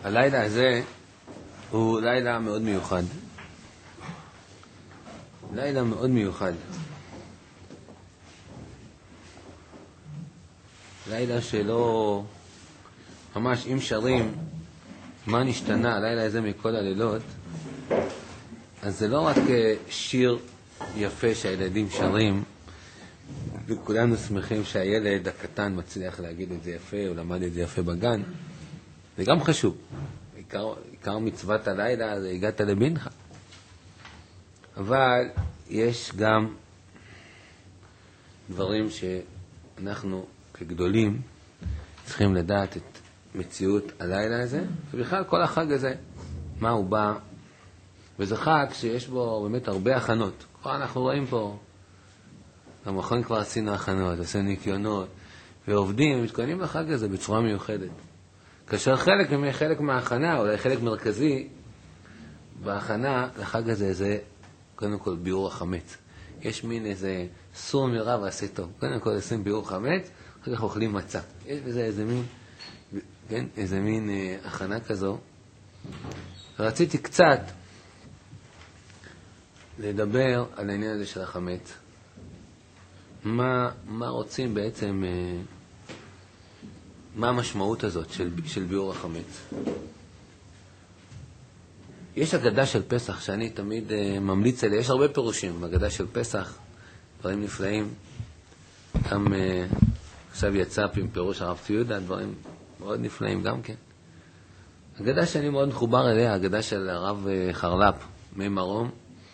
הלילה הזה הוא לילה מאוד מיוחד. לילה מאוד מיוחד. לילה שלא... ממש אם שרים מה נשתנה הלילה הזה מכל הלילות, אז זה לא רק שיר יפה שהילדים שרים, וכולנו שמחים שהילד הקטן מצליח להגיד את זה יפה, או למד את זה יפה בגן. זה גם חשוב. עיקר מצוות הלילה זה הגעת לבנך. אבל יש גם דברים שאנחנו כגדולים צריכים לדעת את מציאות הלילה הזה, ובכלל כל החג הזה, מה הוא בא. וזה חג שיש בו באמת הרבה הכנות. כבר אנחנו רואים פה, במכון כבר עשינו הכנות, עשינו ניקיונות, ועובדים ומתכוננים לחג הזה בצורה מיוחדת. כאשר חלק מההכנה, אולי חלק מרכזי בהכנה לחג הזה, זה קודם כל ביעור החמץ. יש מין איזה סור מרע ועשה טוב. קודם כל עושים ביעור חמץ, אחר כך אוכלים מצה. יש בזה איזה מין, כן, איזה מין הכנה כזו. רציתי קצת לדבר על העניין הזה של החמץ. מה רוצים בעצם, מה המשמעות הזאת של ביעור החמץ? יש אגדה של פסח שאני תמיד ממליץ עליה, יש הרבה פירושים, אגדה של פסח, דברים נפלאים. גם עכשיו יצא עם פירוש הרב ציודה, דברים מאוד נפלאים גם כן. אגדה שאני מאוד מחובר אליה, אגדה של הרב חרל"פ, מי מרום.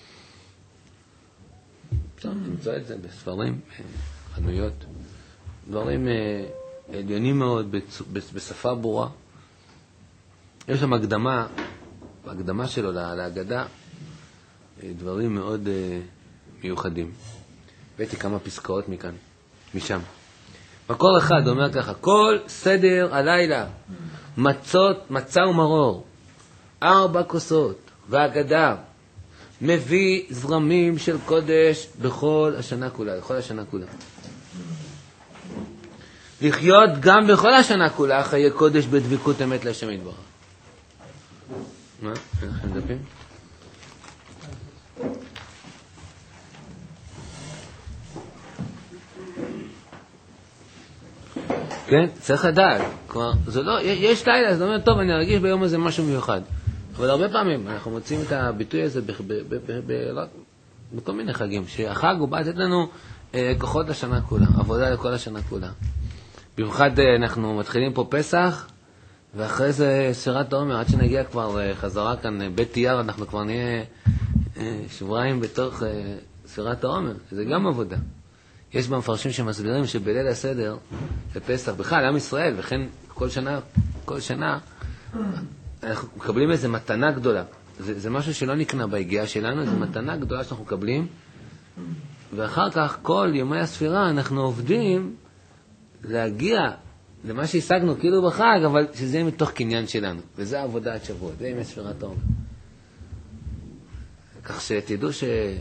אפשר למצוא את זה בספרים, חנויות. דברים עליונים מאוד, בשפה ברורה. יש שם בהקדמה שלו להגדה, דברים מאוד מיוחדים. הבאתי כמה פסקאות משם. מקור אחד אומר ככה, כל סדר הלילה, מצה ומרור, 4 כוסות, והגדה, מביא זרמים של קודש בכל השנה כולה, לחיות גם בכל השנה כולה, חיי קודש בדבקות אמת להשם יתברך. מה? אין לכם דפים? כן, צריך לדעת. כלומר, זה לא, יש לילה, זה אומר, טוב, אני ארגיש ביום הזה משהו מיוחד. אבל הרבה פעמים אנחנו מוצאים את הביטוי הזה בכל מיני חגים, שהחג הוא בא לתת לנו כוחות לשנה כולה, עבודה לכל השנה כולה. במיוחד אנחנו מתחילים פה פסח, ואחרי זה ספירת העומר, עד שנגיע כבר חזרה כאן בית תייר, אנחנו כבר נהיה שבועיים בתוך ספירת העומר. זה גם עבודה. יש במפרשים שמסבירים שבליל הסדר, בפסח, בכלל, עם ישראל, וכן כל שנה, אנחנו מקבלים איזו מתנה גדולה. זה משהו שלא נקנה בהגיעה שלנו, זו מתנה גדולה שאנחנו מקבלים, ואחר כך כל יומי הספירה אנחנו עובדים להגיע למה שהשגנו כאילו בחג, אבל שזה יהיה מתוך קניין שלנו. וזה העבודה עד שבוע, זה ימי ספירת העומר. כך שתדעו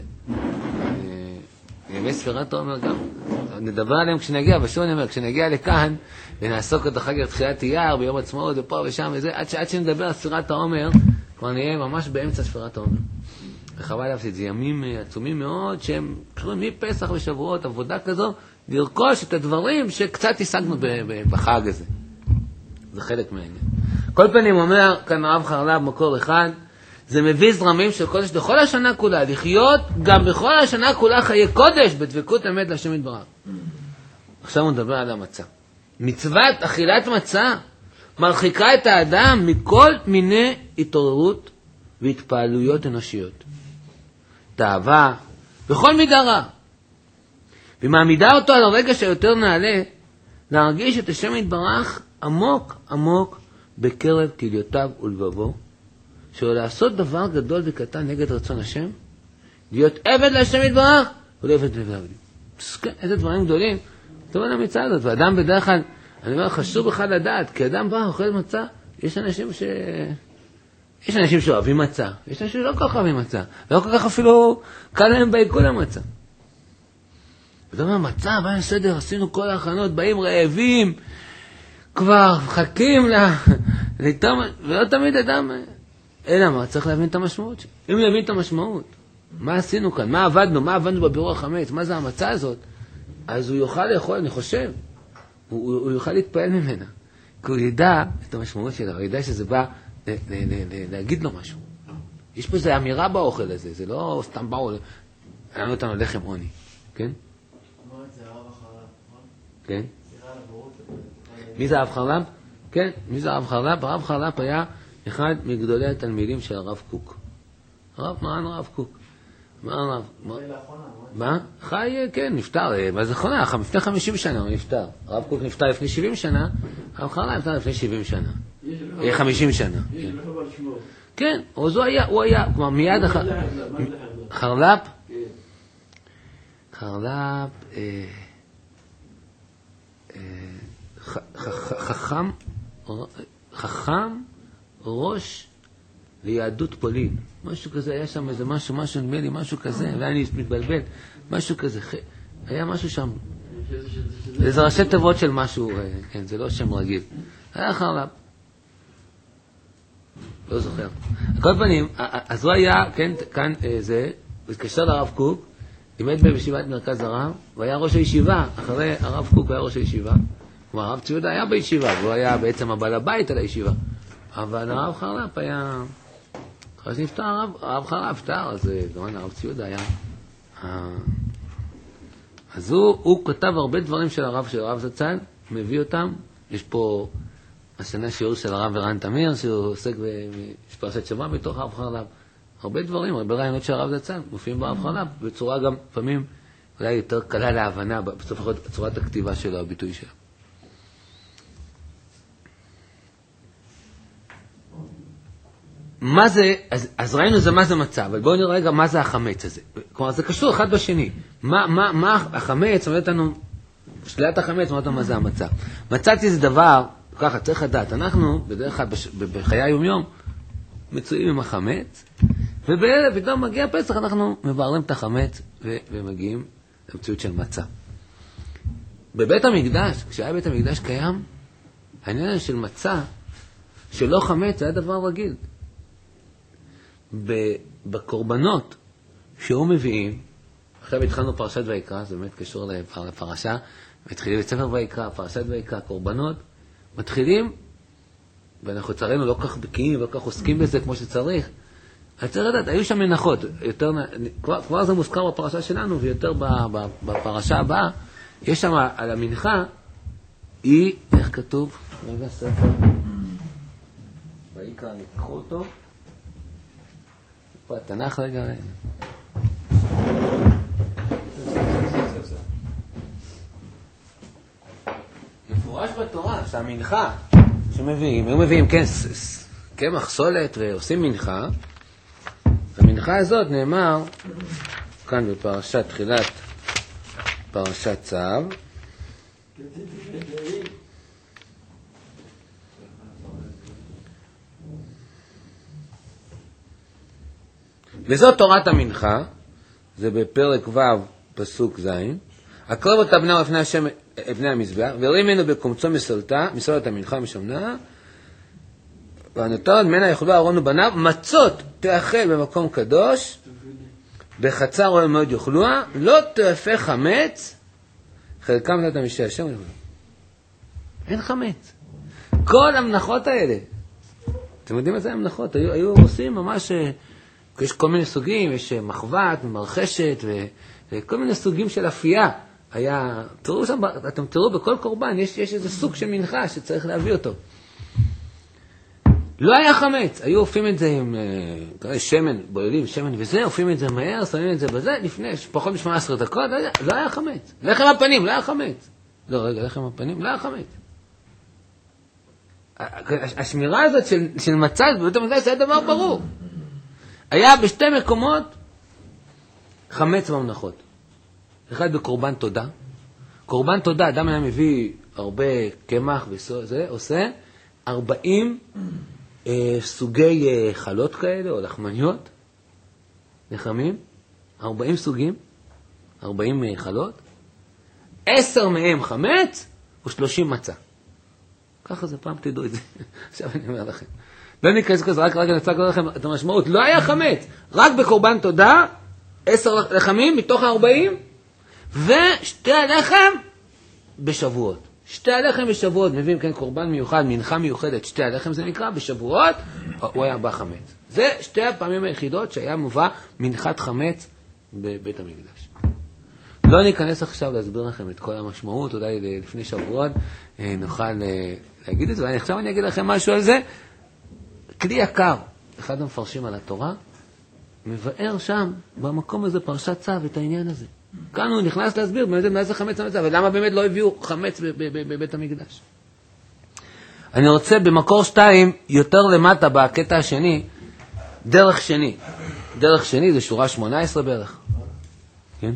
ימי ספירת העומר גם, נדבר עליהם כשנגיע, ושוב אני אומר, כשנגיע לכאן, ונעסוק את החג לתחילת אייר, ביום עצמאות, ופה ושם וזה, עד שנדבר על ספירת העומר, כבר נהיה ממש באמצע ספירת העומר. וחבל להפסיד, זה ימים עצומים מאוד, שהם קשורים מפסח ושבועות, עבודה כזו, לרכוש את הדברים שקצת השגנו בחג הזה. זה חלק מהעניין. כל פנים אומר, כאן הרב חרל"פ מקור אחד, זה מביא זרמים של קודש בכל השנה כולה, לחיות גם בכל השנה כולה חיי קודש, בדבקות אמת להשם יתברך. עכשיו הוא מדבר על המצה. מצוות אכילת מצה מרחיקה את האדם מכל מיני התעוררות והתפעלויות אנושיות. תאווה, בכל מידה רע. ומעמידה אותו על הרגש היותר נעלה, להרגיש את השם יתברך עמוק עמוק בקרב כליותיו ולבבו, שלא לעשות דבר גדול וקטן נגד רצון השם, להיות עבד להשם יתברך, ולא עבד לעבדים. איזה דברים גדולים. טוב על המצה הזאת, ואדם בדרך כלל, אני אומר, חשוב בכלל לדעת, כי אדם בא, אוכל מצה, יש אנשים שאוהבים מצה, יש אנשים שלא כל כך אוהבים מצה, לא כל כך אפילו קל להם בעיכול המצה. ואתה אומר, מצה, בא בסדר, עשינו כל ההכנות, באים רעבים, כבר מחכים ולא תמיד אדם, אלא מה? צריך להבין את המשמעות. אם להבין את המשמעות, מה עשינו כאן? מה עבדנו בבירור החמץ? מה זה המצה הזאת? אז הוא יוכל לאכול, אני חושב. הוא יוכל להתפעל ממנה. כי הוא ידע את המשמעות שלה, הוא ידע שזה בא להגיד לו משהו. יש פה איזו אמירה באוכל הזה, זה לא סתם באו, עלינו אותנו לחם עוני, כן? אמרת זה הרב החרל"פ, נכון? כן. סליחה על הבורות. מי זה הרב חרל"פ? כן, מי זה הרב חרל"פ? הרב חרל"פ היה אחד מגדולי התלמידים של הרב קוק. מרן הרב קוק. מה? חי, כן, נפטר. מה זה חונה? לפני 50 שנה הוא נפטר. הרב קוק נפטר לפני 70 שנה, הרב חרל"פ נפטר לפני 70 שנה. 50 שנה. כן, אז הוא היה, כלומר מיד חרל"פ, חכם ראש ליהדות פולין. משהו כזה, היה שם איזה משהו, נדמה לי, משהו כזה, ואני מתבלבל, משהו כזה, היה משהו שם, זה ראשי תיבות של משהו, כן, זה לא שם רגיל. היה חרל"פ. לא זוכר. כל פנים, אז הוא היה, כן, כאן זה, הוא התקשר לרב קוק, לימד בישיבת מרכז הרב, והיה ראש הישיבה, אחרי הרב קוק היה ראש הישיבה, כלומר, הרב ציודה היה בישיבה, והוא היה בעצם הבעל הבית על הישיבה, אבל הרב חרל"פ היה, אחרי שנפטר הרב חרל"פ נפטר, אז כמובן הרב ציודה היה, אז הוא כתב הרבה דברים של הרב זצ"ל, מביא אותם, יש פה השנה שיעור של הרב ערן תמיר, שהוא עוסק בפרשת שבוע בתוך הרב חרל"פ. הרבה דברים, הרבה רעיונות של הרב זצ"ל, מופיעים ברב חרל"פ, בצורה גם לפעמים אולי יותר קלה להבנה, בסוף יכול להיות צורת הכתיבה שלו, הביטוי שלו. מה זה, אז ראינו זה מה זה מצה, אבל בואו נראה רגע מה זה החמץ הזה. כלומר, זה קשור אחד בשני. מה החמץ, אומרת לנו, שלילת החמץ, אומרת לנו מה זה המצה. מצאתי זה דבר, ככה, צריך לדעת, אנחנו בדרך כלל בחיי היום-יום מצויים עם החמץ, ובערב פתאום מגיע פסח, אנחנו מבררים את החמץ ומגיעים למציאות של מצה. בבית המקדש, כשהיה בית המקדש קיים, העניין של מצה, שלא חמץ, זה היה דבר רגיל. בקורבנות שהוא מביאים, עכשיו התחלנו פרשת ויקרא, זה באמת קשור לפרשה, מתחילים בספר ויקרא, פרשת ויקרא, קורבנות, מתחילים, ואנחנו צרינו לא כך בקיאים, לא כך עוסקים בזה כמו שצריך, אז צריך לדעת, היו שם מנחות, כבר זה מוזכר בפרשה שלנו, ויותר בפרשה הבאה, יש שם על המנחה, היא, איך כתוב? רגע ספר, ויקרא, נקחו אותו, פה התנ"ך רגע, מפורש בתורה שהמנחה שמביאים, הם מביאים קמח סולת ועושים מנחה, המנחה הזאת נאמר כאן בפרשת תחילת פרשת צו, וזאת תורת המנחה, זה בפרק ו' פסוק ז', הקרב אותה בנה לפני השם בני המזבח, והרים ממנו בקומצו מסולת המנחה משמנה, והנותר ממנה יאכלו אהרון ובניו, מצות תאכל במקום קדוש, בחצר אוהל מועד יאכלוה, לא תאפה חמץ, חלקם נתת משי השם. אין חמץ. כל המנחות האלה, אתם יודעים מה זה המנחות? היו עושים ממש, יש כל מיני סוגים, יש מחבת, מרחשת, וכל מיני סוגים של אפייה. תראו שם, אתם תראו בכל קורבן, יש איזה סוג של מנחה שצריך להביא אותו. לא היה חמץ, היו אופים את זה עם שמן, בוללים שמן וזה, אופים את זה מהר, שמים את זה בזה, לפני פחות מ-18 דקות, לא היה חמץ. לחם הפנים, לא היה חמץ. לא, רגע, לחם הפנים, לא היה חמץ. השמירה הזאת של מצה, בבית המקדש, זה היה דבר ברור. היה בשתי מקומות חמץ במנחות. אחד בקורבן תודה. קורבן תודה, אדם היה מביא הרבה קמח וזה, עושה 40 סוגי חלות כאלה, או לחמניות, לחמים, 40 סוגים, 40 חלות, 10 מהם חמץ, ו30 מצה. ככה זה, פעם תדעו את זה. עכשיו אני אומר לכם. לא ניכנס כזה, רק אני רוצה להגיד לכם את המשמעות. לא היה חמץ, רק בקורבן תודה, 10 לחמים מתוך 40, ושתי הלחם בשבועות. שתי הלחם בשבועות, מביאים כאן קורבן מיוחד, מנחה מיוחדת, שתי הלחם זה נקרא, בשבועות, הוא היה בא חמץ. זה שתי הפעמים היחידות שהיה מובא מנחת חמץ בבית המקדש. לא ניכנס עכשיו להסביר לכם את כל המשמעות, אולי לפני שבועות נוכל להגיד את זה, ועכשיו אני אגיד לכם משהו על זה. כלי יקר, אחד המפרשים על התורה, מבאר שם, במקום הזה, פרשת צו, את העניין הזה. כאן הוא נכנס להסביר באמת מה זה חמץ המצב, ולמה באמת לא הביאו חמץ בבית המקדש. אני רוצה במקור 2, יותר למטה בקטע השני, דרך שני. דרך שני זה שורה 18 בערך. כן?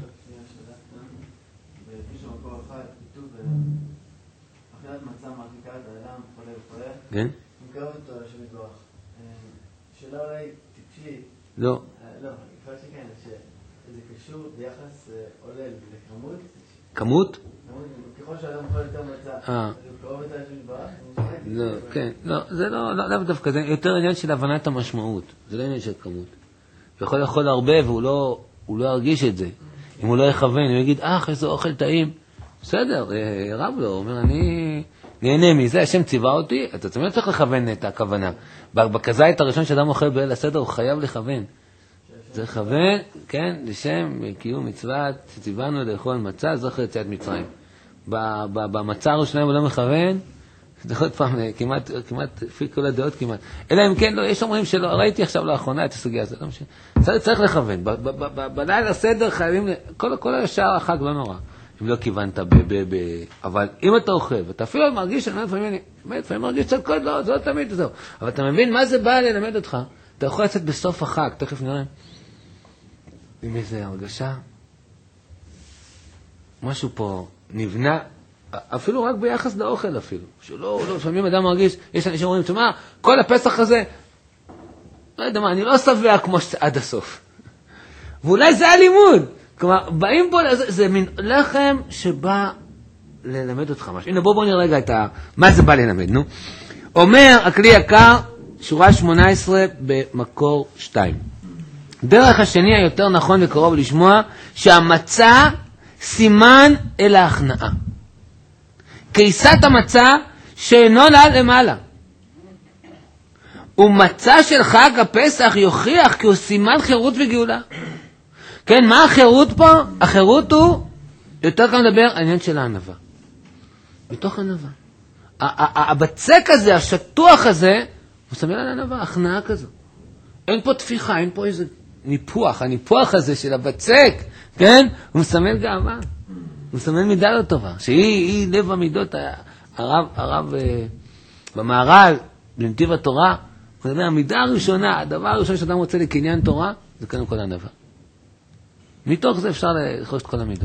בפיש המקור אחד, כתוב, אכילת מצה מרחיקה את האדם, חולה וחולה. כן? מקרב אותו לשם יתברך. שאלה אולי טיפשית. לא. לא, כפי שכן, שזה קשור ביחס עולה לכמות. כמות? ככל שאדם אוכל יותר מצה, אז הוא קרוב יותר לשם יתברך. לא, כן. לא, זה לא דווקא, זה יותר עניין של הבנת המשמעות. זה לא עניין של כמות. הוא יכול לאכול הרבה והוא לא ירגיש את זה. אם הוא לא יכוון, הוא יגיד, איזה אוכל טעים. בסדר, רב לו, הוא אומר, אני נהנה מזה, השם ציווה אותי, אתה תמיד צריך לכוון את הכוונה. בכזית הראשון שאדם אוכל בליל הסדר, הוא חייב לכוון. זה לכוון, כן, לשם קיום מצוות, שציוונו לאכול מצה, זוכר יציאת מצרים. במצה הראשונה הוא לא מכוון, זה עוד פעם, כמעט, לפי כל הדעות כמעט. אלא אם כן, לא, יש אומרים שלא, ראיתי עכשיו לאחרונה את הסוגיה הזאת, לא משנה. צריך לכוון. בליל הסדר חייבים, כל השאר החג לא נורא. אם לא כיוונת אבל אם אתה אוכל, ואתה אפילו מרגיש, אני לפעמים מרגיש קצת קוד, לא, זה לא תמיד זהו. אבל אתה מבין מה זה בא ללמד אותך, אתה יכול לצאת בסוף החג, תכף נראה. עם איזה הרגשה, משהו פה נבנה, אפילו רק ביחס לאוכל אפילו, שלא, לפעמים אדם מרגיש, יש אנשים אומרים, תשמע, כל הפסח הזה, לא יודע מה, אני לא שבע כמו עד הסוף. ואולי זה הלימוד. כלומר, באים פה, זה מין לחם שבא ללמד אותך משהו. הנה, בואו נראה רגע מה זה בא ללמד, נו. אומר, הכלי יקר, שורה 18 במקור 2. דרך השני היותר נכון וקרוב לשמוע, שהמצה סימן אל ההכנעה. כיסת המצה שאינו נעל למעלה. ומצה של חג הפסח יוכיח כי הוא סימן חירות וגאולה. כן, מה החירות פה? החירות הוא, יותר כאן לדבר, העניין של הענווה. מתוך ענווה. הבצק הזה, השטוח הזה, הוא סמל על ענווה, הכנעה כזו. אין פה תפיחה, אין פה איזה ניפוח. הניפוח הזה של הבצק, כן? הוא מסמל גאווה. הוא מסמל מידה לא טובה. שהיא לב המידות, הרב במערל, בנתיב התורה, הוא אומר, המידה הראשונה, הדבר הראשון שאדם רוצה לקניין תורה, זה קודם כל ענווה. מתוך זה אפשר לחוש את כל המידות.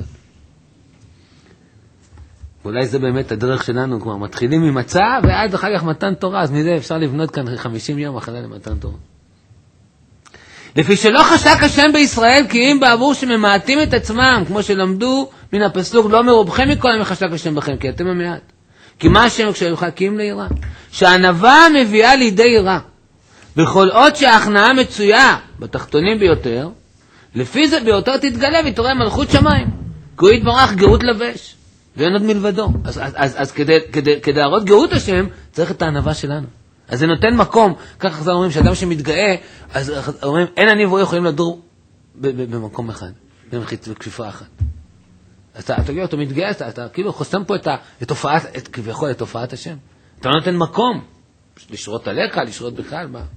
אולי זה באמת הדרך שלנו, כבר מתחילים ממצה, ועד אחר כך מתן תורה, אז מזה אפשר לבנות כאן 50 יום אחרי למתן תורה. לפי שלא חשק השם בישראל, כי אם בעבור שממעטים את עצמם, כמו שלמדו מן הפסוק, לא מרובכם מכל המחשק השם בכם, כי אתם המעט. כי מה השם כשהולכים ליראה? שהענווה מביאה לידי יראה. בכל עוד שההכנעה מצויה בתחתונים ביותר, לפי זה ביותר תתגלה ותראה מלכות שמיים. כי הוא יתברך גאות לבש, ואין עוד מלבדו. אז כדי להראות גאות השם, צריך את הענווה שלנו. אז זה נותן מקום, כך זה אומרים, שאדם שמתגאה, אז אומרים, אין אני והוא יכולים לדור במקום אחד, בכפיפה אחת. אז אתה תגיד, אתה מתגאה, אתה כאילו חוסם פה כביכול את תופעת השם. אתה נותן מקום, לשרות עליך, לשרות בכלל, מה?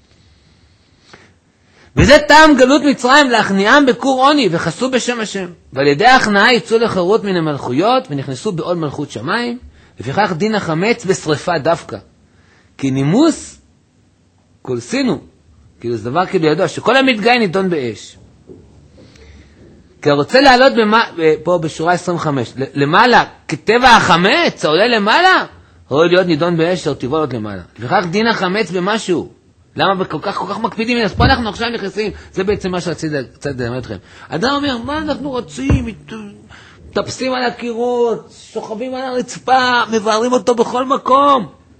וזה טעם גלות מצרים להכניעם בקור עוני וחסו בשם השם. ועל ידי ההכנעה יצאו לחירות מן המלכויות ונכנסו בעול מלכות שמיים, לפיכך דין החמץ בשריפה דווקא. כי נימוס קולסינו, כאילו זה דבר כאילו ידוע, שכל המתגאה נידון באש. כי רוצה לעלות פה בשורה 25, למעלה, כטבע החמץ, העולה למעלה, ראוי להיות נידון באש, שתיבול עוד למעלה. לפיכך דין החמץ במשהו. למה כל כך מקפידים? אז פה אנחנו עכשיו נכנסים, זה בעצם מה שרציתי קצת לדבר אתכם. אדם אומר, מה אנחנו רוצים? טפסים על הקירות, שוכבים על הרצפה, מבארים אותו בכל מקום.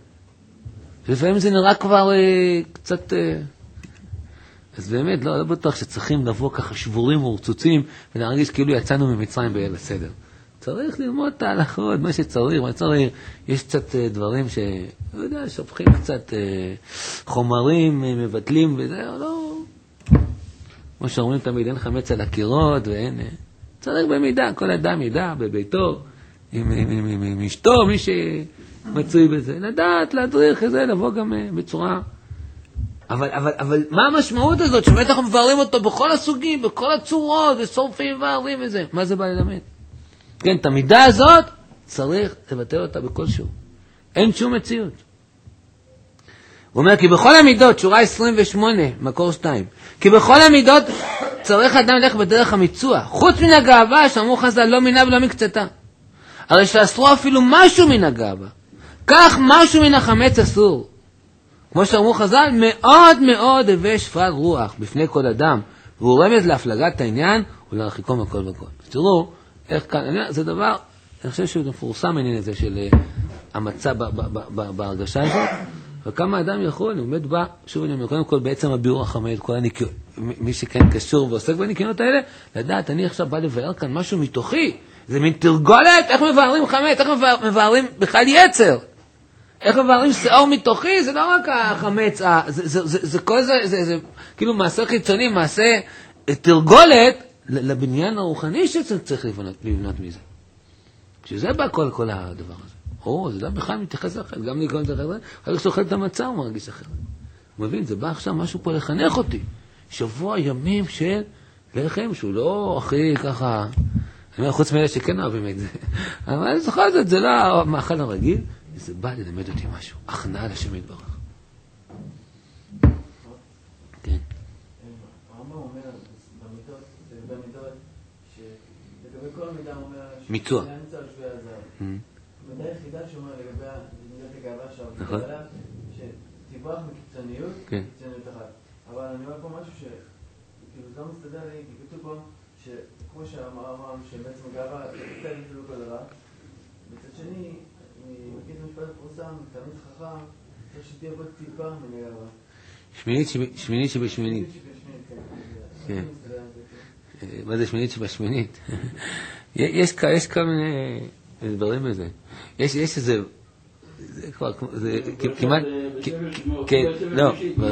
ולפעמים זה נראה כבר קצת... אז באמת, לא בטוח שצריכים לבוא ככה שבורים ורצוצים, ולהרגיש כאילו יצאנו ממצרים בליל הסדר. צריך ללמוד את ההלכות, מה שצריך, יש קצת דברים לא יודע, שופכים קצת חומרים, מבטלים וזה, לא... כמו שאומרים תמיד, אין חמץ על הקירות, ואין... צריך במידה, כל אדם ידע בביתו, עם אשתו, מי שמצוי בזה, לדעת, להדריך את זה, לבוא גם בצורה... אבל מה המשמעות הזאת? שבאמת אנחנו מבארים אותו בכל הסוגים, בכל הצורות, ושורפים וערים וזה. מה זה בא ללמד? כן, את המידה הזאת צריך לבטל אותה בכל שיעור. אין שום מציאות. הוא אומר, כי בכל המידות, שורה 28, מקור 2, כי בכל המידות צריך אדם ללכת בדרך המיצוע. חוץ מן הגאווה, שאמרו חז"ל, לא מינה ולא מקצתה. הרי שאסרו אפילו משהו מן הגאווה. כך משהו מן החמץ אסור. כמו שאמרו חז"ל, מאוד מאוד הווה שפל רוח בפני כל אדם, והוא רמז להפלגת העניין ולהרחיקו מכל וכל. תראו, איך כאן, זה דבר, אני חושב שהוא מפורסם העניין הזה של המצע בהרגשה הזאת, וכמה אדם יכול, הוא עומד בה, שוב אני אומר, קודם כל בעצם הביאור החמד, כל הניקיון, מי שכן קשור ועוסק בניקיונות האלה, לדעת, אני עכשיו בא לבאר כאן משהו מתוכי, זה מין תרגולת, איך מבארים חמץ, איך מבארים בכלל יצר. איך מבארים שיעור מתוכי, זה לא רק החמץ, זה כל זה, זה כאילו מעשה חיצוני, מעשה תרגולת לבניין הרוחני שצריך לבנות מזה. כשזה בא כל הדבר הזה. זה לא בכלל מתייחס אחרת, גם ניגון את אחרת, אחר כך שאוכל את המצע הוא מרגיש אחרת. הוא מבין, זה בא עכשיו משהו פה לחנך אותי. שבוע ימים של לחם שהוא לא הכי ככה, אני אומר, חוץ מאלה שכן אוהבים את זה. אבל זוכר זאת, זה לא המאכל הרגיל. זה בא ללמד אותי משהו, הכנעה לשם יתברך. כן. הרמב"ם אומר במידות, שלגבי כל מידה הוא אומר... מיצוע. להמצא על שביע הזר. המידה היחידה שאומר לגבי מידת הגאווה נכון. שתברח מקיצוניות, קיצוניות אחת. אבל אני אומר פה משהו שכאילו זה לא מסתדר לי, כי כתוב פה שכמו שאמרנו שבעצם גאווה תקצה את כל דבר, בצד שני, מגיד משפט פורסם, תמיד חכם, צריך שתהיה בו טיפה מגאווה. שמינית שבשמינית. כן. מה זה שמינית שבשמינית? יש כל מיני דברים בזה. יש איזה, זה כבר, זה כמעט, כן, לא,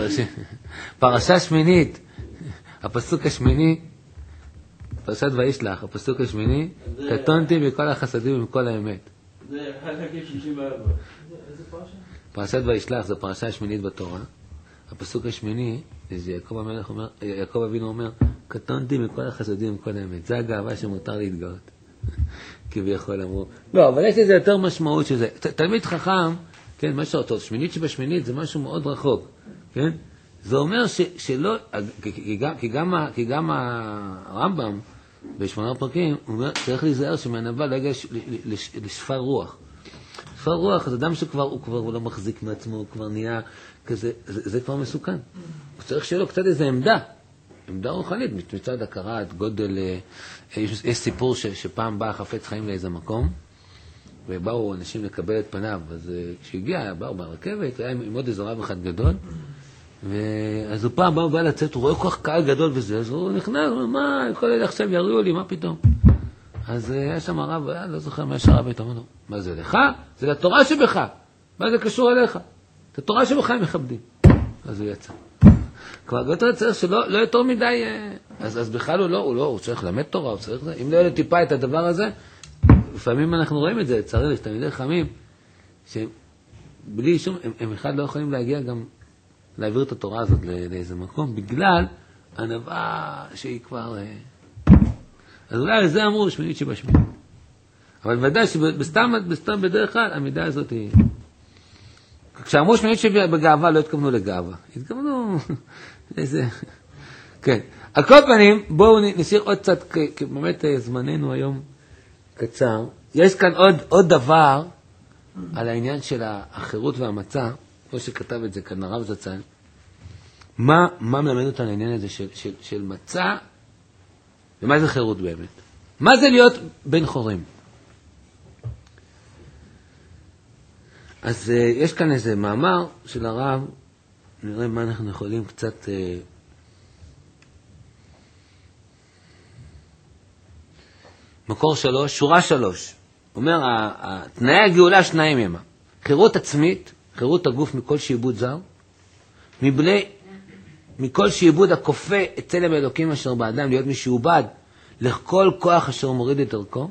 פרשה שמינית, הפסוק השמיני, פרשת וישלח, הפסוק השמיני, קטונתי מכל החסדים ומכל האמת. זה חלקים 64. איזה פרשה? פרשת וישלח זו פרשה השמינית בתורה. הפסוק השמיני, יעקב אבינו אומר, קטונתי מכל החסדים ומכל האמת. זה הגאווה שמותר להתגאות. כביכול אמרו. לא, אבל יש לזה יותר משמעות שזה. תלמיד חכם, כן, מה שאותו, שמינית שבשמינית זה משהו מאוד רחוק, כן? זה אומר שלא, כי גם הרמב"ם, בשמונה פרקים, הוא אומר, צריך להיזהר שמהנבא לא יגיע לשפר רוח. שפר רוח, זה אדם שכבר הוא לא מחזיק מעצמו, הוא כבר נהיה כזה, זה כבר מסוכן. הוא צריך שיהיה לו קצת איזו עמדה רוחנית, מצד הכרת, גודל, יש סיפור שפעם בא חפץ חיים לאיזה מקום, ובאו אנשים לקבל את פניו, אז כשהגיע, באו ברכבת, היה עם עוד איזה רב אחד גדול, אז הוא פעם בא לצאת, הוא רואה כל כך קהל גדול וזה, אז הוא נכנס, הוא אומר, מה, כל אלה עכשיו יריעו לי, מה פתאום? אז היה שם הרב, לא זוכר מה שהרב הייתה, אמר לו, מה זה לך? זה לתורה שבך, מה זה קשור אליך? את התורה שבך הם מכבדים. אז הוא יצא. כבר גותר צריך שלא יותר מדי, אז בכלל הוא צריך ללמד תורה, הוא צריך זה, אם לא יהיה טיפה את הדבר הזה, לפעמים אנחנו רואים את זה, צריך תלמידי חכמים, שבלי שום, הם אחד לא יכולים להגיע גם להעביר את התורה הזאת לאיזה מקום, בגלל הנבאה שהיא כבר... אז אולי על זה אמרו שמינית שבשמינית. אבל ודאי שבסתם בדרך כלל, המידה הזאת היא... כשאמרו שמינית שבגאווה, לא התכוונו לגאווה. התכוונו לאיזה... כן. על כל פנים, בואו נשאיר עוד קצת, כי באמת זמננו היום קצר. יש כאן עוד דבר על העניין של החירות והמצע, כמו שכתב את זה כאן הרב זצ"ל. מה מלמד אותנו העניין הזה של מצע, ומה זה חירות באמת? מה זה להיות בן חורים? אז יש כאן איזה מאמר של הרב, נראה מה אנחנו יכולים קצת... מקור 3, שורה 3. אומר, תנאי הגאולה שניים ימה. חירות עצמית, חירות הגוף מכל שיבוד זר, מכל שיבוד הכופה את צלם האלוקים אשר באדם להיות משעובד לכל כוח אשר מוריד את ערכו.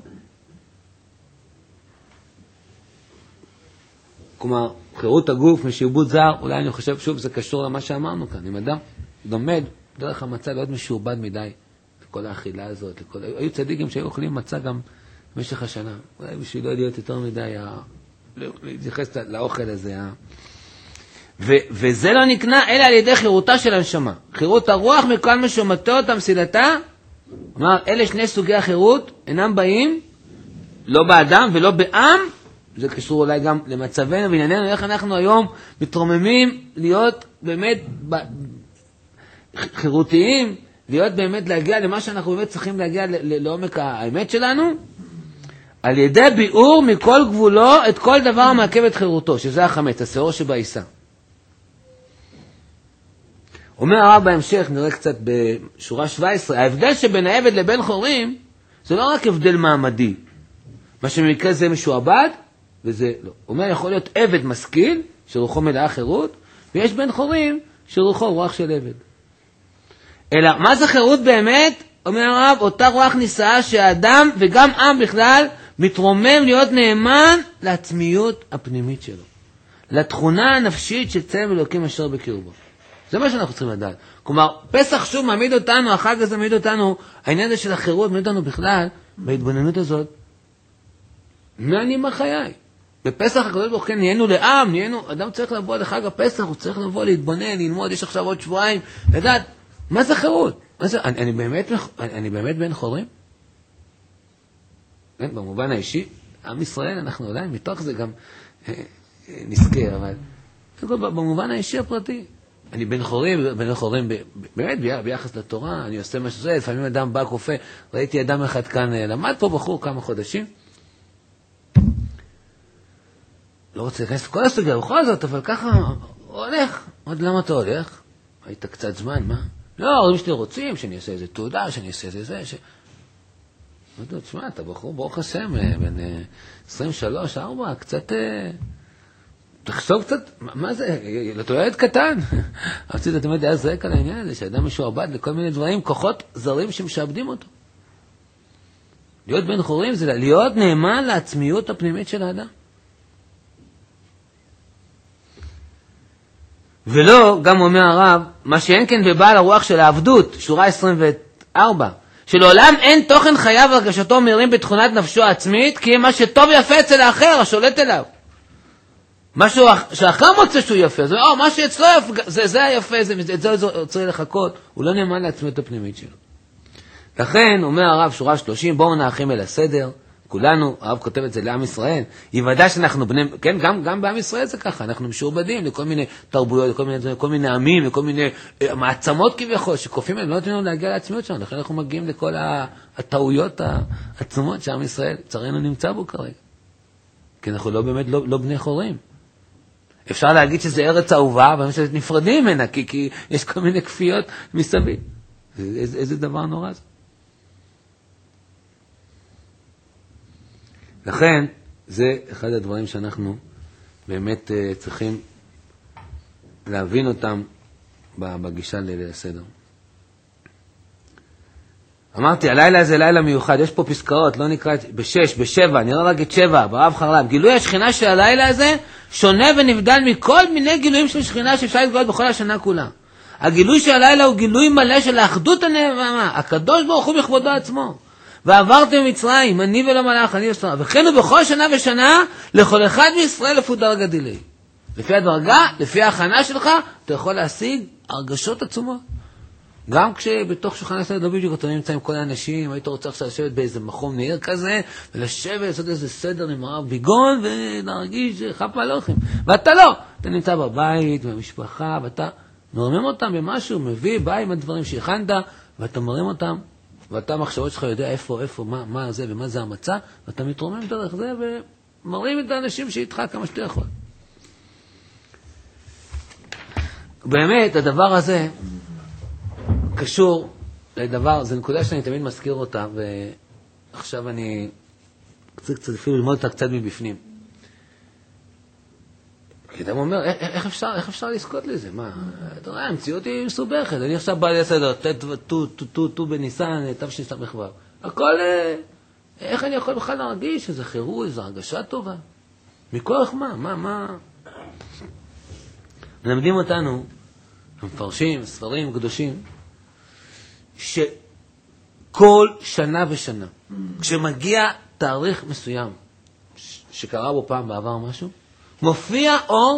כלומר, חירות הגוף משעבוד זר, אולי אני חושב שוב זה קשור למה שאמרנו כאן. אם אדם לומד דרך המצה להיות משעובד מדי, כל האכילה הזאת, היו צדיקים שהיו אוכלים מצה גם במשך השנה. אולי בשביל לא להיות יותר מדי, להתייחס לאוכל הזה. וזה לא נקנה אלא על ידי חירותה של הנשמה. חירות הרוח מכל משומתו אותה מסילתה. אומר, אלה שני סוגי החירות, אינם באים, לא באדם ולא בעם. זה קשור אולי גם למצבנו וענייננו, איך אנחנו היום מתרוממים להיות באמת חירותיים, להיות באמת להגיע למה שאנחנו באמת צריכים להגיע לעומק האמת שלנו, על ידי ביאור מכל גבולו את כל דבר המעכב את חירותו, שזה החמץ, השעור שבעיסה. אומר הרב בהמשך, נראה קצת בשורה 17, ההבדל שבין העבד לבין חורים, זה לא רק הבדל מעמדי. מה שבמקרה זה משועבד, וזה לא. אומר, יכול להיות עבד משכיל, שרוחו מלאה חירות, ויש בן חורים, שרוחו רוח של עבד. אלא, מה זה חירות באמת? אומר הרב, אותה רוח נישאה שהאדם וגם עם בכלל מתרומם להיות נאמן לעצמיות הפנימית שלו. לתכונה הנפשית של צלם אלוקים אשר בקרבו. זה מה שאנחנו צריכים לדעת. כלומר, פסח שוב מעמיד אותנו, החג הזה מעמיד אותנו, העניין הזה של החירות מעמיד אותנו בכלל, בהתבוננות הזאת, מה אני מה חיי? בפסח הקדוש ברוך הוא נהיינו לעם, אדם צריך לבוא לחג הפסח, הוא צריך לבוא להתבונן, ללמוד, יש עכשיו עוד שבועיים, לדעת, מה זה חירות? אני באמת בן חורים? במובן האישי, עם ישראל, אנחנו אולי מתוך זה גם נזכר, אבל במובן האישי הפרטי, אני בן חורים באמת ביחס לתורה, אני עושה מה שזה, לפעמים אדם בא קופה, ראיתי אדם אחד כאן, למד פה בחור כמה חודשים, לא רוצה להיכנס לכל הסוגיה בכל זאת, אבל ככה הולך, עוד למה אתה הולך? היית קצת זמן, מה? לא, ההורים שלי רוצים שאני אעשה איזה תעודה, שאני אעשה איזה זה, תשמע, אתה בחור ברוך השם, בין 23, 4, קצת, תחשוב קצת, מה זה, אתה ילד קטן. רציתי תמיד היה זרק על העניין הזה, שאדם משועבד לכל מיני דברים, כוחות זרים שמשעבדים אותו. להיות בן חורים זה להיות נאמן לעצמיות הפנימית של האדם. ולא, גם אומר הרב, מה שאין כן בבעל הרוח של העבדות, שורה 24, שלעולם אין תוכן חייו והרגשתו מהירים בתכונת נפשו העצמית, כי מה שטוב יפה אצל האחר, השולט אליו. משהו שאחר מוצא שהוא יפה, זה, מה שאצלו יפה, זה היפה, את זה רוצה לחכות, הוא לא נאמן לעצמיות הפנימית שלו. לכן, אומר הרב, שורה 30, בואו נאחים אל הסדר, כולנו, הרב כותב את זה לעם ישראל, יוודא שאנחנו בני, כן, גם בעם ישראל זה ככה, אנחנו משועבדים לכל מיני תרבויות, לכל מיני עמים, לכל מיני מעצמות כביכול, שקופים הם לא נותנים לנו להגיע לעצמיות שלנו, לכן אנחנו מגיעים לכל הטעויות העצומות שעם ישראל, צרינו נמצא בו כרגע. כי אנחנו לא באמת, לא בני חורים. אפשר להגיד שזה ארץ אהובה, אבל נפרדים ממנה, כי יש כל מיני כפיות מסביב. איזה דבר נורא זה. לכן, זה אחד הדברים שאנחנו באמת צריכים להבין אותם בגישה לסדר. אמרתי, הלילה זה לילה מיוחד, יש פה פסקאות, לא נקרא ב6, ב7, אני לא אגיד 7, ברב חרלב. גילוי השכינה של הלילה הזה שונה ונבדל מכל מיני גילויים של שכינה שאפשר להתגלות בכל השנה כולה. הגילוי של הלילה הוא גילוי מלא של האחדות הנאמנה, הקדוש ברוך הוא בכבודו עצמו. ועברתם מצרים, אני ולא מלאך, אני וסתרה. וכן הוא בכל שנה ושנה, לכל אחד מישראל לפי דרגה דילי. לפי הדרגה, לפי ההכנה שלך, אתה יכול להשיג הרגשות עצומות. גם כשבתוך שולחן הסדר לא בדיוק אתה נמצא עם כל האנשים, היית רוצה עכשיו לשבת באיזה מחום נעיר כזה, ולשבת, לעשות איזה סדר עם הרב ביגון, ולהרגיש חף מהלוכים. ואתה לא, אתה נמצא בבית, במשפחה, ואתה מרמם אותם במשהו, מביא, בא עם הדברים שהכנת, ואתה מרמם אותם, ואתה המחשבות שלך יודע איפה, מה זה ומה זה המצע, ואתה מתרומם דרך זה, ומראים את האנשים שאיתך כמה שאתה יכול. באמת, הדבר הזה קשור לדבר, זו נקודה שאני תמיד מזכיר אותה, ועכשיו אני קצת אפילו ללמוד אותה קצת מבפנים. כי אדם אומר, איך אפשר לזכות לזה? מה? אתה רואה, המציאות היא מסובכת. אני עכשיו בא לסדר, ט"ו בניסן, תשס"ו. הכל, איך אני יכול בכלל להרגיש איזה חירות, איזו הרגשה טובה? מכוח מה? מלמדים אותנו, מפרשים, ספרים קדושים, שכל שנה ושנה, כשמגיע תאריך מסוים, שקרה בו פעם בעבר משהו, מופיע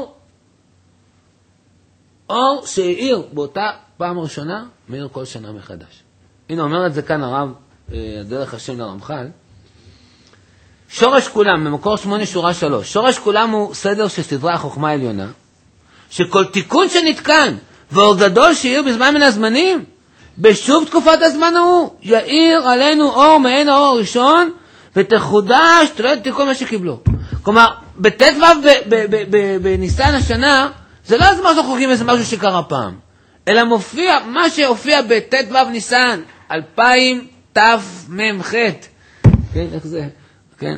אור שהאיר באותה פעם ראשונה, מאיר כל שנה מחדש. הנה אומר את זה כאן הרב, דרך השם לרמח"ל, שורש כולם, במקור 8 שורה 3, שורש כולם הוא סדר של סדרי החוכמה העליונה, שכל תיקון שנתקן, ואור גדול שאיר בזמן מן הזמנים, בשוב תקופת הזמן ההוא, יאיר עלינו אור מעין האור הראשון, ותחודש, תלוי תיקון מה שקיבלו. כלומר, בט"ו בניסן השנה, זה לא הזמן שאנחנו חוגגים איזה משהו שקרה פעם, אלא מופיע, מה שהופיע בט"ו ניסן, 2000 תמ"ח. כן, איך זה? כן,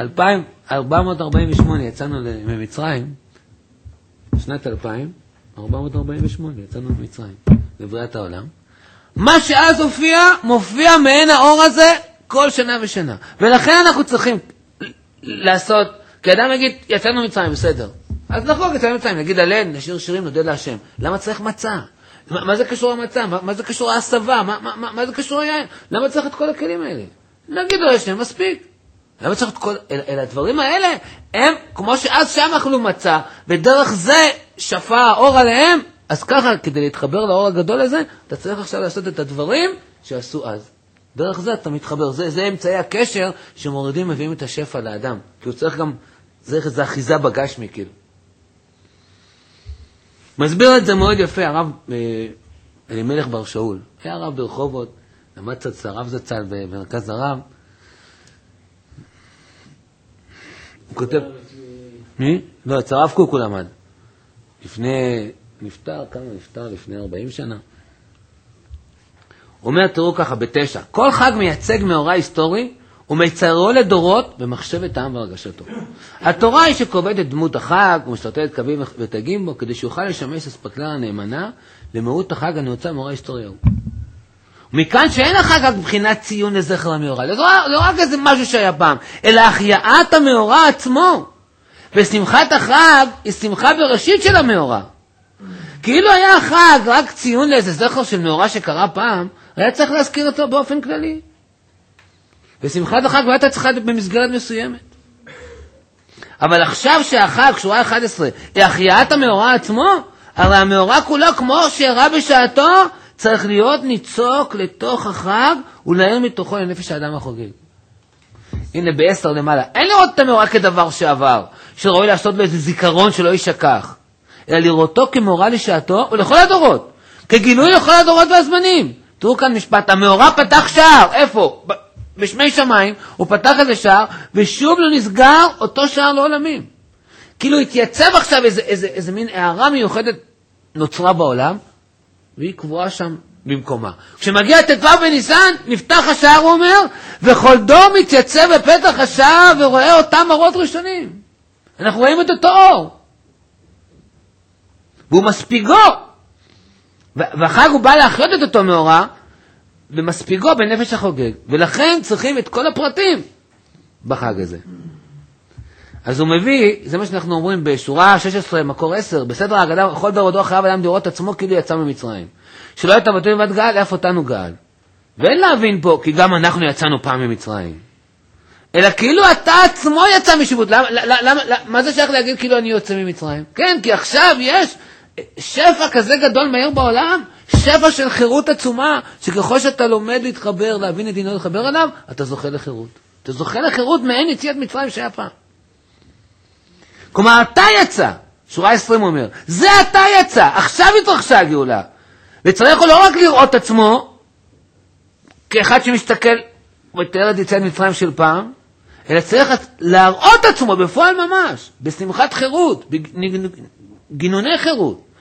2448 יצאנו ממצרים, שנת 2448 יצאנו ממצרים, לבריאת העולם. מה שאז מופיע מעין האור הזה כל שנה ושנה. ולכן אנחנו צריכים לעשות, כי אדם יגיד, יצאנו ממצרים, בסדר. אז נכון, יצאנו ממצרים, נגיד הלל, נשיר שירים, נודה להשם. למה צריך מצה? מה זה קשור למצה? מה זה קשור להסבה? מה זה קשור ליין? למה צריך את כל הכלים האלה? נגיד לו להשם, מספיק. למה צריך את כל... אלה הדברים האלה, הם, כמו שאז שם אכלו מצה, ודרך זה שפע האור עליהם, אז ככה, כדי להתחבר לאור הגדול הזה, אתה צריך עכשיו לעשות את הדברים שעשו אז. דרך זה אתה מתחבר. זה אמצעי הקשר שמורידים, מביאים את השפע לאדם. כי הוא צריך גם, זה אחיזה בגשמי, כאילו. מסביר את זה מאוד יפה, הרב אלימלך בר שאול. היה הרב ברחובות, למד קצת הרב זצ"ל במרכז הרב. הוא כותב... מי? לא, אצל הרב קוק הוא למד. נפטר לפני 40 שנה. הוא אומר, תראו ככה, ב9, כל חג מייצג מאורע היסטורי, ומציירו לדורות במחשבת העם והרגשתו. התורה היא שקובעת דמות החג, ומשתרטטת קווים ותגים בו, כדי שיוכל לשמש אספקלריה נאמנה, למהות החג הנעוצה מאורע היסטורי ההוא. ומכאן שאין החג רק מבחינת ציון לזכר המאורע, לא רק איזה משהו שהיה פעם, אלא החייאת המאורע עצמו. ושמחת החג היא שמחה בראשית של המאורע. כאילו היה החג רק ציון לאיזה זכר של מאורע שקרה פעם, היה צריך להזכיר אותו באופן כללי. ושמחת החג הייתה צריכה במסגרת מסוימת. אבל עכשיו שהחג, שורה 11, היא החייאת המאורע עצמו, הרי המאורע כולו, כמו שהראה בשעתו, צריך להיות ניצוק לתוך החג ולהאיר מתוכו לנפש האדם החוגג. הנה ב10 למעלה. אין לראות את המאורע כדבר שעבר, שראוי לעשות לו איזה זיכרון שלא יישכח, אלא לראותו כמאורע לשעתו ולכל הדורות, כגילוי לכל הדורות והזמנים. תראו כאן משפט, המאורע פתח שער, איפה? בשמי שמיים, הוא פתח איזה שער, ושוב לא נסגר אותו שער לעולמים. כאילו התייצב עכשיו איזה מין הערה מיוחדת נוצרה בעולם, והיא קבועה שם במקומה. כשמגיע ט"ו בניסן, נפתח השער, הוא אומר, וכל דור מתייצב בפתח השער ורואה אותם אורות ראשונים. אנחנו רואים את אותו אור. והוא מספיגו. והחג הוא בא להחיות את אותו מאורע, ומספיגו בנפש החוגג. ולכן צריכים את כל הפרטים בחג הזה. אז הוא מביא, זה מה שאנחנו אומרים בשורה 16, מקור 10, בסדר ההגדה, כל דור ודור חייב אדם לראות עצמו כאילו יצא ממצרים. שלא הייתה בתוי בת גאל, אף אותנו גאל. ואין להבין פה, כי גם אנחנו יצאנו פעם ממצרים. אלא כאילו אתה עצמו יצא משיבות. מה זה שייך להגיד כאילו אני יוצא ממצרים? כן, כי עכשיו יש שפע כזה גדול מהיר בעולם, שפע של חירות עצומה, שככל שאתה לומד להתחבר, להבין את דינו להתחבר אליו, אתה זוכה לחירות. אתה זוכה לחירות מעין יציאת מצרים שהיה פעם. כלומר, אתה יצא, שורה 20 אומר, זה אתה יצא, עכשיו התרחשה הגאולה. וצריך לא רק לראות עצמו, כאחד שמשתכל ותאר את יציאת מצרים של פעם, אלא צריך להראות עצמו בפועל ממש, בשמחת חירות, בגינוני חירות,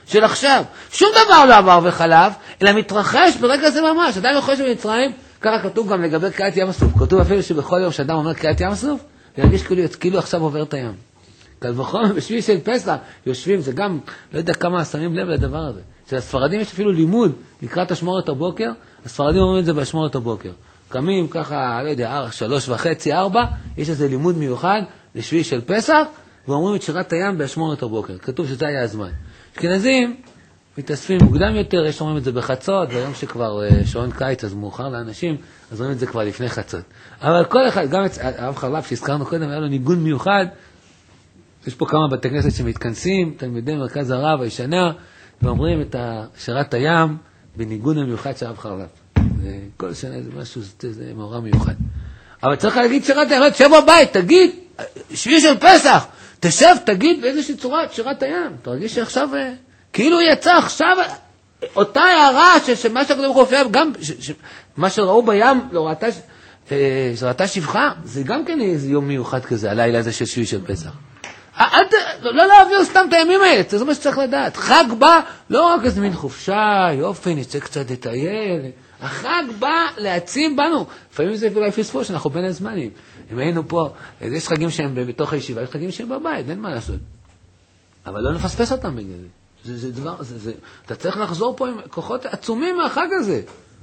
של עכשיו. שום דבר לא עבר וחלף, אלא מתרחש ברגע זה ממש. אדם יכול שבמצרים, ככה כתוב גם לגבי קריאת ים הסוף. כתוב אפילו שבכל יום שאדם אומר קריאת ים הסוף, ירגיש כאילו עכשיו עובר את הים. אז בכל בשביל של פסח יושבים, זה גם, לא יודע כמה שמים לב לדבר הזה. שהספרדים יש אפילו לימוד לקראת השמורת הבוקר, הספרדים אומרים את זה בשמורת הבוקר. קמים ככה, לא יודע, 3:30, 4, יש איזה לימוד מיוחד לשביל של פסח, ואומרים את שירת הים בהשמורת הבוקר. כתוב שזה היה הזמן. אשכנזים מתאספים מוקדם יותר, יש אומרים את זה בחצות, והיום שכבר שעון קיץ, אז מאוחר לאנשים, אז אומרים את זה כבר לפני חצות. אבל כל אחד, גם הרב חרל"פ שהזכרנו קודם, היה לו ניגון מיוחד, יש פה כמה בתי כנסת שמתכנסים, תלמידי מרכז הרב הישנה, ואומרים את שירת הים בניגון המיוחד של הרב חרל"פ. כל שנה זה משהו, זה מאורע מיוחד. אבל צריך להגיד שירת הים, שב בבית, תגיד, שביעי של פסח, תשב, תגיד באיזושהי צורה את שירת הים. תרגיש שעכשיו, כאילו יצא עכשיו, אותה הערה שמה שהקדוש ברוך הוא הופיע, גם מה שראו בים, לא ראתה שפחה, זה גם כן איזה יום מיוחד כזה, הלילה הזה של שביעי של פסח. לא להעביר סתם את הימים האלה, זה מה שצריך לדעת. חג בא, לא רק איזה מין חופשה, יופי, נצא קצת לטייל. החג בא להעצים בנו. לפעמים זה אולי פספוס, אנחנו בין הזמנים. אם היינו פה, יש חגים שהם בתוך הישיבה, יש חגים שהם בבית, אין מה לעשות. אבל לא נפספס אותם בגלל זה. זה דבר, אתה צריך לחזור פה עם כוחות עצומים מהחג הזה.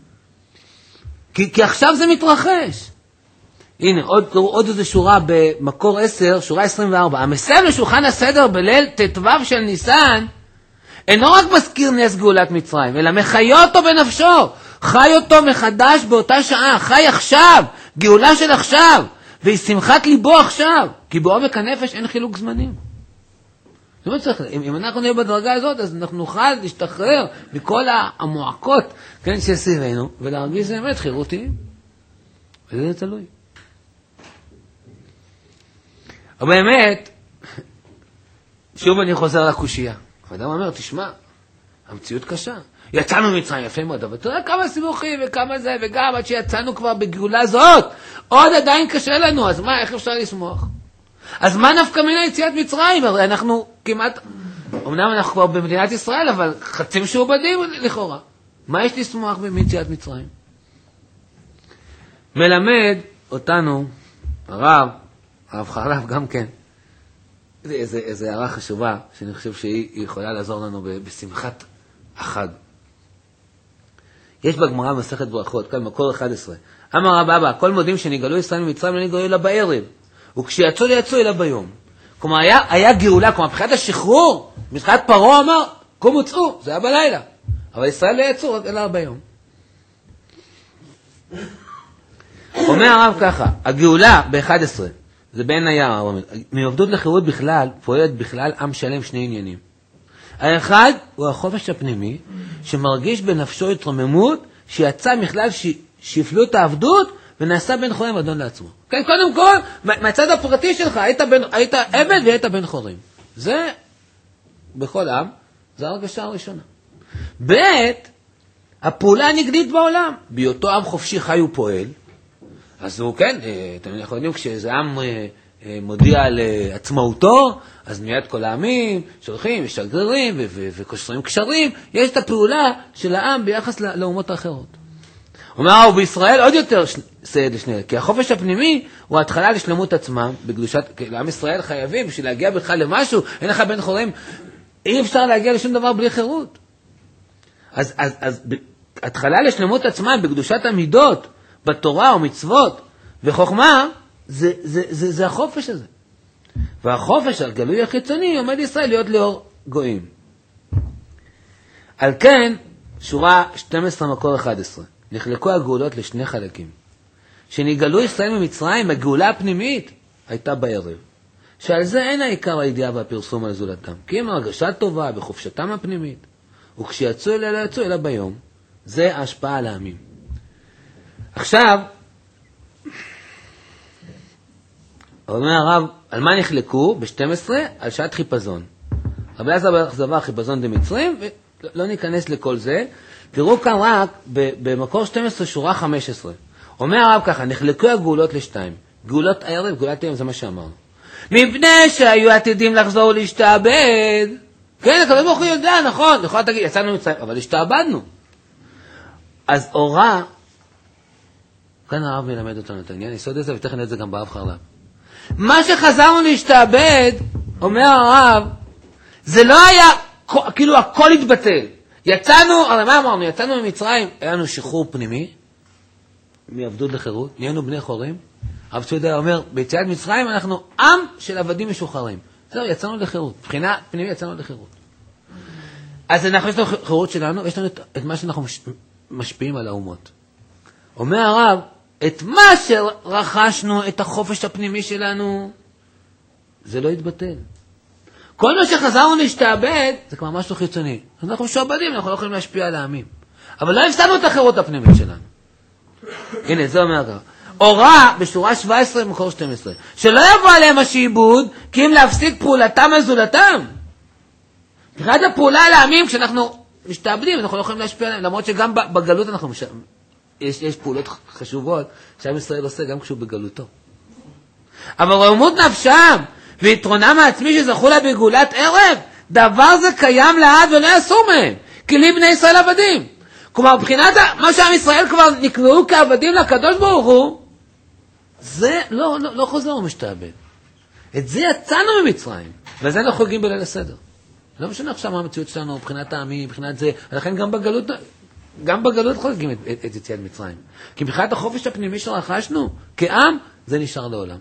כי עכשיו זה מתרחש. הנה, עוד איזו שורה במקור 10, שורה 24. המסב לשולחן הסדר בליל ט"ו של ניסן, אינו רק מזכיר נס גאולת מצרים, אלא מחיה אותו בנפשו, חי אותו מחדש באותה שעה, חי עכשיו, גאולה של עכשיו, והיא שמחת ליבו עכשיו, כי בעומק הנפש אין חילוק זמנים. זאת אומרת, אם אנחנו נהיה בדרגה הזאת, אז אנחנו נוכל להשתחרר מכל המועקות, כן, שסביבנו, ולהרגיש זה באמת חירותיים. וזה תלוי. אבל באמת, שוב אני חוזר לקושייה. האדם אומר, תשמע, המציאות קשה. יצאנו ממצרים יפה מאוד, אבל תראה כמה סיבוכים וכמה זה, וגם עד שיצאנו כבר בגאולה זאת, עוד עדיין קשה לנו, אז מה, איך אפשר לשמוח? אז מה נפקא מינה יציאת מצרים? הרי אנחנו כמעט, אמנם אנחנו כבר במדינת ישראל, אבל חצי משועבדים לכאורה. מה יש לשמוח ביציאת מצרים? מלמד אותנו, הרב חרל"פ גם כן, איזו הערה חשובה, שאני חושב שהיא יכולה לעזור לנו בשמחת החג. יש בגמרא מסכת ברכות, כאן מקור 11. אמר רב אבא, כל מודים שנגאלו ישראל ממצרים לא נגאלו אלא בערב, וכשיצאו ליצאו אלא ביום. כלומר, היה גאולה, כלומר, מבחינת השחרור, מבחינת פרעה אמר, קום וצאו, זה היה בלילה. אבל ישראל לא יצאו אלא ביום. אומר הרב ככה, הגאולה ב-11, זה בין הים, מעבדות לחירות בכלל, פועלת בכלל עם שלם שני עניינים. האחד הוא החופש הפנימי, שמרגיש בנפשו התרוממות, שיצא מכלל שפלות העבדות, ונעשה בן חורם אדון לעצמו. כן, קודם כל, מהצד הפרטי שלך, היית עבד והיית בן חורם. זה, בכל עם, זה הרגשה הראשונה. ב' הפעולה הנגדית בעולם, בהיותו עם חופשי חי ופועל, אז הוא, כן, אנחנו יודעים, כשזה עם מודיע על עצמאותו, אז מיד כל העמים שולחים ושגרירים וקושרים קשרים, יש את הפעולה של העם ביחס לאומות האחרות. אומר, ובישראל עוד יותר סייד לשנייה, כי החופש הפנימי הוא התחלה לשלמות עצמם, בקדושת, לעם ישראל חייבים, בשביל להגיע בכלל למשהו, אין לך בן חורם, אי אפשר להגיע לשום דבר בלי חירות. אז התחלה לשלמות עצמם, בקדושת המידות, בתורה ומצוות וחוכמה, זה החופש הזה. והחופש הגלוי החיצוני עומד ישראל להיות לאור גויים. על כן, שורה 12 מקור 11, נחלקו הגאולות לשני חלקים. שנגאלו ישראל ממצרים, הגאולה הפנימית הייתה בערב. שעל זה אין העיקר הידיעה והפרסום על זולתם. כי הם הרגשה טובה בחופשתם הפנימית. וכשיצאו אליה לא יצאו אלא ביום. זה ההשפעה על העמים. עכשיו, אומר הרב, על מה נחלקו? ב-12, על שעת חיפזון. רבי אלעזר זבר חיפזון דמצרים, ולא ניכנס לכל זה. תראו כאן רק במקור 12, שורה 15. אומר הרב ככה, נחלקו הגאולות לשתיים. גאולות הערב, גאולת היום, זה מה שאמרנו. מפני שהיו עתידים לחזור להשתעבד, כן, הקדוש ברוך הוא יודע, נכון, יכול להגיד, יצאנו מצרים, אבל השתעבדנו. אז אורה, כאן הרב מלמד אותנו את העניין, יסוד את זה, ותכף נראה את זה גם באב חרל"פ. מה שחזרנו להשתעבד, אומר הרב, זה לא היה, כאילו הכל התבטל. יצאנו, הרי מה אמרנו? יצאנו ממצרים, היה לנו שחרור פנימי, מעבדות לחירות, נהיינו בני חורים. הרב צבי אומר, ביציאת מצרים אנחנו עם של עבדים משוחררים. זהו, יצאנו לחירות. מבחינה פנימית יצאנו לחירות. אז אנחנו, יש לנו חירות שלנו, יש לנו את מה שאנחנו משפיעים על האומות. אומר הרב, את מה שרכשנו, את החופש הפנימי שלנו, זה לא יתבטל. כל מה שחזרנו להשתעבד, זה כבר משהו חיצוני. אז אנחנו משועבדים, אנחנו לא יכולים להשפיע על העמים. אבל לא הפסדנו את החירות הפנימית שלנו. הנה, זה אומר ככה. אורה, בשורה 17 מקור 12, שלא יבוא עליהם השעבוד, כי אם להפסיק פעולתם מזולתם. מבחינת הפעולה על העמים, כשאנחנו משתעבדים, אנחנו לא יכולים להשפיע עליהם, למרות שגם בגלות אנחנו יש פעולות חשובות שעם ישראל עושה גם כשהוא בגלותו. אבל רוממות נפשם ויתרונם העצמי שזכו לה בגאולת ערב, דבר זה קיים לעד ולא יסור מהם, כי לי בני ישראל עבדים. כלומר, מבחינת מה שעם ישראל כבר נקראו כעבדים לקדוש ברוך הוא, זה לא חוזר ומשתעבד. את זה יצאנו ממצרים, וזה אנחנו חוגגים בליל הסדר. לא משנה עכשיו מה המציאות שלנו, מבחינת העמים, מבחינת זה, ולכן גם בגלות חוגגים את יציאת מצרים. כי מבחינת החופש הפנימי שרכשנו, כעם, זה נשאר לעולם.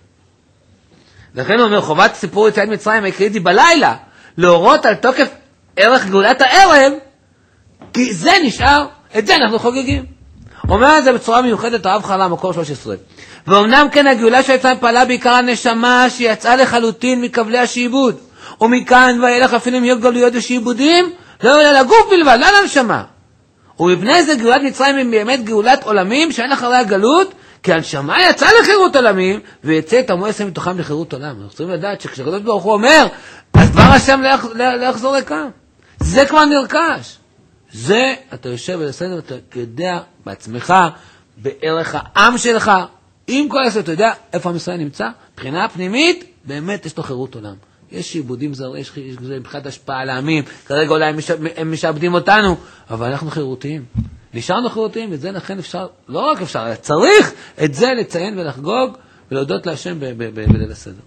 לכן הוא אומר, חובת סיפור יציאת מצרים העיקרית היא בלילה, להורות על תוקף ערך גאולת הערב, כי זה נשאר, את זה אנחנו חוגגים. אומר את זה בצורה מיוחדת הרב חרל"פ מקור 13. ואומנם כן הגאולה שיצאה פעלה בעיקר הנשמה שיצאה לחלוטין מכבלי השעבוד, ומכאן ואילך אפילו אם יהיו גלויות ושעבודים, לא יהיה לגוף בלבד, לא לנשמה. ובפני זה גאולת מצרים היא באמת גאולת עולמים שאין אחרי הגלות, כי הנשמה יצאה לחירות עולמים, ויצא את המועסם מתוכם לחירות עולם. אנחנו צריכים לדעת שכשהקדוש ברוך הוא אומר, אז דבר השם לא יחזור לכאן. זה כבר נרכש. זה, אתה יושב ולסדר, אתה יודע בעצמך, בערך העם שלך, עם כל הסדר, אתה יודע איפה עם ישראל נמצא? מבחינה פנימית, באמת יש לו חירות עולם. יש שעבודים זרים, יש מבחינת השפעה על העמים, כרגע אולי הם משעבדים אותנו, אבל אנחנו חירותיים. נשארנו חירותיים, ואת זה לכן אפשר, לא רק אפשר, אלא צריך את זה לציין ולחגוג, ולהודות להשם בליל הסדר.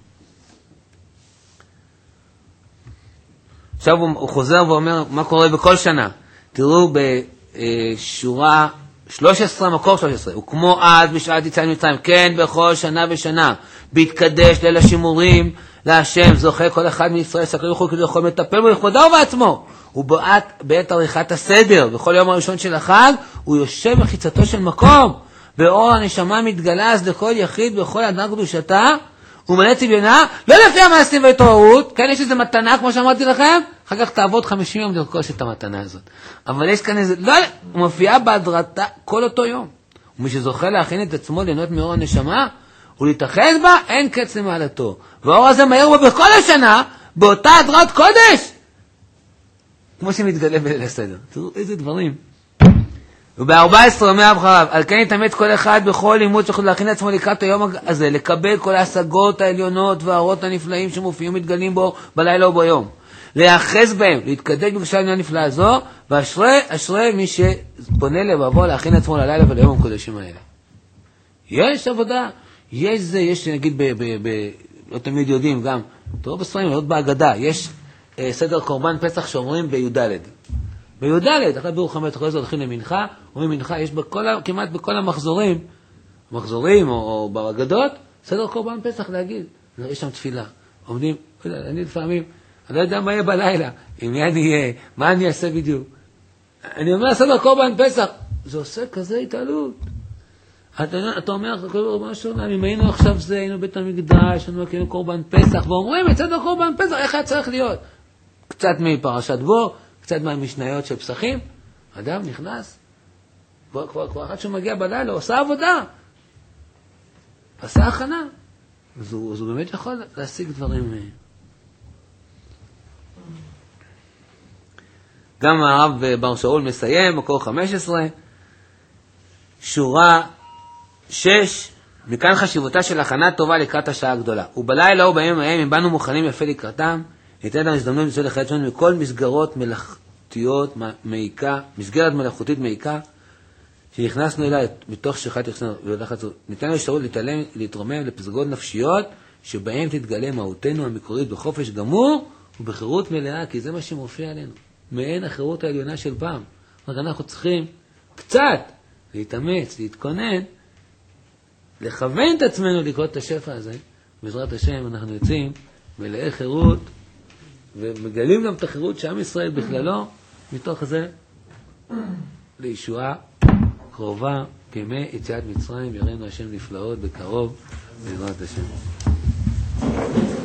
עכשיו הוא חוזר ואומר, מה קורה בכל שנה? תראו בשורה 13, מקור 13, וכמו אז בשעת יציאת מצרים, כן בכל שנה ושנה, בהתקדש ליל השימורים להשם, זוכה כל אחד מישראל, סקר יוכל כדי יכול מטפל בו לכבודו ובעצמו. בעת עריכת הסדר, בכל יום הראשון של החג, הוא יושב בחיצתו של מקום, ואור הנשמה מתגלה אז לכל יחיד בכל אדם קדושתה, ומלא צביונה, לא לפי המעשים והתעוררות, כן, יש איזו מתנה, כמו שאמרתי לכם, אחר כך תעבוד 50 יום לרכוש את המתנה הזאת. אבל יש כאן איזה, לא, הוא מופיע בהדרתה כל אותו יום. ומי שזוכה להכין את עצמו ליהנות מאור הנשמה, ולהתאחד בה, אין קץ למעלתו. והאור הזה מהר בו בכל השנה, באותה הדרת קודש, כמו שמתגלה בליל הסדר. תראו איזה דברים. וב-14 אומר הרב חרל"פ, על כן יתאמץ כל אחד בכל לימוד שיכול להכין עצמו לקראת היום הזה, לקבל כל ההשגות העליונות והאורות הנפלאים שמופיעים מתגלים בו בלילה וביום. להיאחז בהם, להתקדש בקדושת העניין הנפלאה הזו, ואשרי מי שפונה לבבו להכין עצמו ללילה וליום הקודשים האלה. יש עבודה, יש נגיד, לא תמיד יודעים גם, תראו בספרים, לא בהגדה, יש סדר קורבן פסח שאומרים בי"ד. בי"ד, אחרי ביאור חמץ, אחרי זה הולכים למנחה, אומרים מנחה, יש כמעט בכל המחזורים או בהגדות, סדר קורבן פסח להגיד, יש שם תפילה. עומדים, אני לפעמים, אני לא יודע מה יהיה בלילה, עם מי אני אהיה, מה אני אעשה בדיוק. אני אומר, סדר קורבן פסח, זה עושה כזה התעלות. אתה אומר, אם היינו עכשיו זה, היינו בית המקדש, היינו קורבן פסח, ואומרים, את סדר קורבן פסח, איך היה צריך להיות? קצת מפרשת בו, קצת מהמשניות של פסחים, אדם נכנס, כבר אחד שמגיע בלילה, עושה עבודה, עשה הכנה, אז הוא באמת יכול להשיג דברים. גם הרב בר שאול מסיים, מקור 15, שורה 6, מכאן חשיבותה של הכנה טובה לקראת השעה הגדולה. ובלילה ובימים ההם, אם באנו מוכנים יפה לקראתם, ניתן לנו הזדמנות למצוא לחיים שלנו מכל מסגרות מלאכותיות מעיקה, מסגרת מלאכותית מעיקה, שנכנסנו אליה מתוך שכת יחסנו ולחץ. ניתן לנו אפשרות להתרומם לפסגות נפשיות, שבהם תתגלה מהותנו המקורית בחופש גמור ובחירות מלאה, כי זה מה שמופיע עלינו. מעין החירות העליונה של פעם. רק אנחנו צריכים קצת להתאמץ, להתכונן, לכוון את עצמנו לקרוא את השפע הזה. בעזרת השם אנחנו יוצאים מלאי חירות, ומגלים גם את החירות שעם ישראל בכללו, מתוך זה לישועה קרובה, כימי יציאת מצרים, יראינו השם נפלאות בקרוב, בעזרת השם.